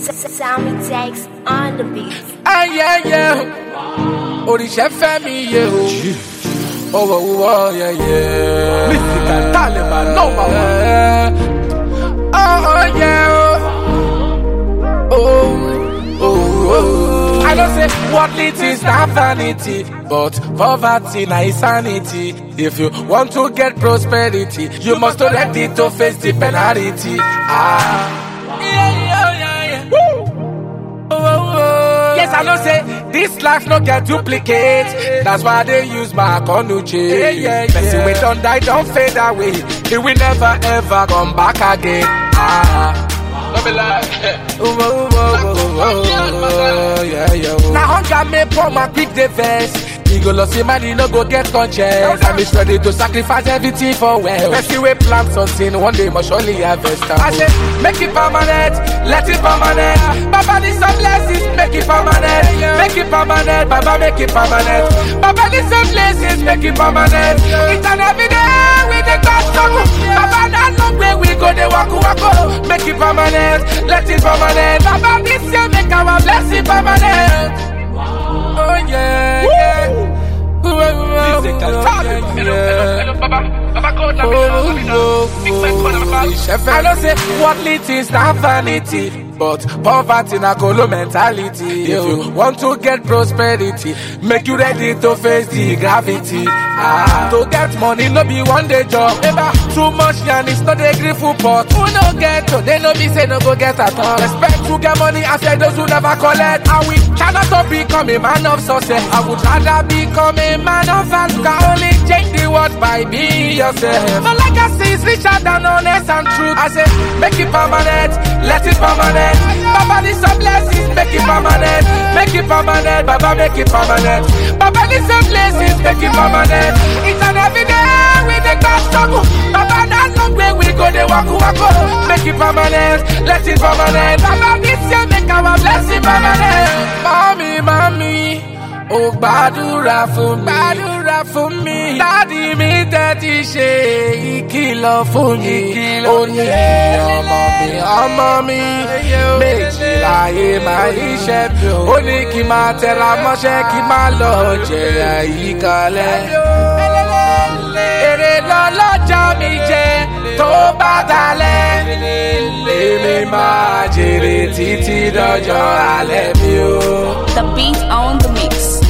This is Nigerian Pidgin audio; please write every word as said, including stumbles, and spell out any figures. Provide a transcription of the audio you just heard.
Sammy takes on the beat. Ah, yeah, yeah. Oríṣẹ́ fẹ́ mi yé o. Oh, oh, oh, yeah, yeah. Mystical Taliban, number one. Oh, oh, yeah. Oh, oh, oh. I don't say worldly is not vanity, but poverty na insanity. If you want to get prosperity, you must be ready to face the penalty. Ah. Yes, I know say this life no get duplicate. That's why they use my account change. Yeah, yeah, Person we don't die, don't fade away. He will never ever come back again. Ah. Don't be like oh, oh, oh, oh, oh, yeah, yeah. Now hunger me pour my quick the verse. He go lost him man, he no go get conscience. I'm just ready to sacrifice everything for well. Let's see we plant something, one day must surely harvest. I say, make it permanent, let it permanent. Baba need some blessings, make it permanent. Make it permanent, Baba make it permanent. Baba need some blessings, make it permanent. It's an everyday with the God struggle. Baba not long way we go, they waku waku. Make it permanent, let it permanent. Baba this year make our blessing permanent. Oh yeah, yeah. Mystical Taliban. Hello, hello, hello, Baba. Baba, go down. I don't say worldly things not vanity, but poverty na kolo mentality. If you want to get prosperity, make you ready to face the gravity. Ah, to get money no be one day job. Ever too much and it's not a grateful pot. Who no get to, they no be say no go get at all. Respect to get money after those who never collect. And we cannot to become a man of success. I would rather become a man of value. Can only change the world by being yourself. My legacy is richer than honest and truth. I say make it permanent, let it permanent. Baba need some blessings, make it permanent. Make it permanent, Baba make it permanent. Baba need some blessings, make it permanent. It's an everyday with the God struggle. Baba not long way we go, they waku waku. Make it permanent, let it permanent. Baba this year make our blessing permanent. Mommy, mommy, oh gbàdúrà fún mi, gbàdúrà fún mi. Daddy mi tẹ́tí ṣe ìkìlọ̀ fún mi. Ó ní ọmọ mi, ọmọ mi, méjì láyé máa iṣẹ́ bí o. Ó ní kí n máa tẹra mọ́ṣẹ́ kí n máa lọ jẹ̀yà ìkàlẹ̀. Èrè lọ́lọ́jọ́ mi jẹ tó bá dalẹ̀. Èmi máa jèrè títí dọjọ́ alẹ́ mi o. The beat on the mix.